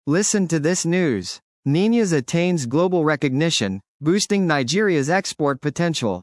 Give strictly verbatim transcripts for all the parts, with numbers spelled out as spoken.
Listen to this news. Niñas attains global recognition, boosting Nigeria's export potential.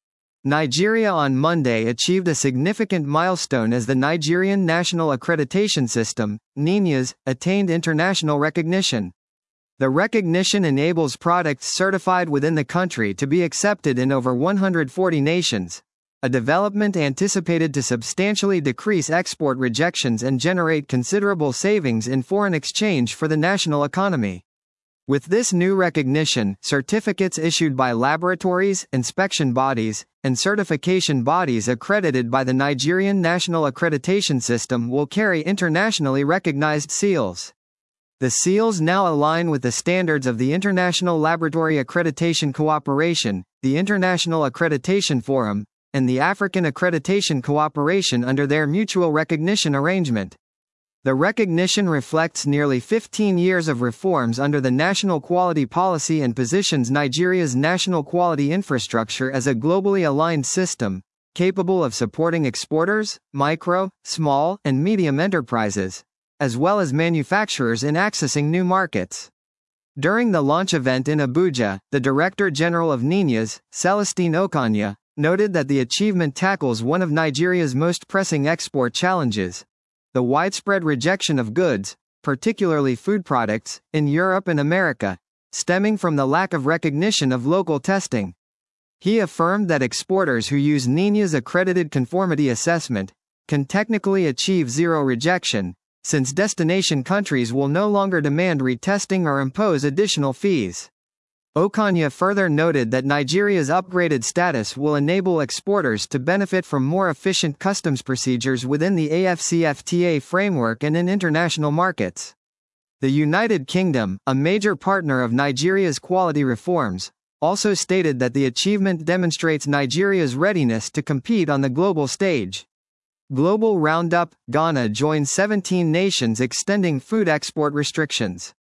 Nigeria on Monday achieved a significant milestone as the Nigerian National Accreditation System, NINAS, attained international recognition. The recognition enables products certified within the country to be accepted in over one hundred forty nations, a development anticipated to substantially decrease export rejections and generate considerable savings in foreign exchange for the national economy. With this new recognition, certificates issued by laboratories, inspection bodies, and certification bodies accredited by the Nigerian National Accreditation System will carry internationally recognized seals. The seals now align with the standards of the International Laboratory Accreditation Cooperation, the International Accreditation Forum, and the African Accreditation Cooperation under their mutual recognition arrangement. The recognition reflects nearly fifteen years of reforms under the national quality policy and positions Nigeria's national quality infrastructure as a globally aligned system, capable of supporting exporters, micro, small, and medium enterprises, as well as manufacturers in accessing new markets. During the launch event in Abuja, the Director General of NINAS, Celestine Okanya, noted that the achievement tackles one of Nigeria's most pressing export challenges: the widespread rejection of goods, particularly food products, in Europe and America, stemming from the lack of recognition of local testing. He affirmed that exporters who use NINAS accredited conformity assessment can technically achieve zero rejection, since destination countries will no longer demand retesting or impose additional fees. Okanya further noted that Nigeria's upgraded status will enable exporters to benefit from more efficient customs procedures within the A F C F T A framework and in international markets. The United Kingdom, a major partner of Nigeria's quality reforms, also stated that the achievement demonstrates Nigeria's readiness to compete on the global stage. Global Roundup: Ghana joins seventeen nations extending food export restrictions.